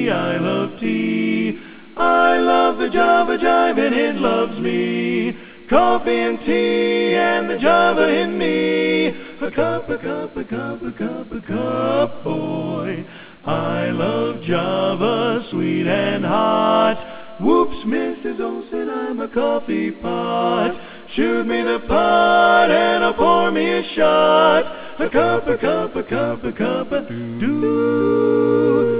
tea, I love tea. I love the Java Jive and it loves me. Coffee and tea and the Java in me. A cup, a cup, a cup, a cup, a cup, boy. I love Java, sweet and hot. Whoops, Mrs. Olsen, I'm a coffee pot. Shoot me the pot and I'll pour me a shot. A cup, a cup, a cup, a cup, a do.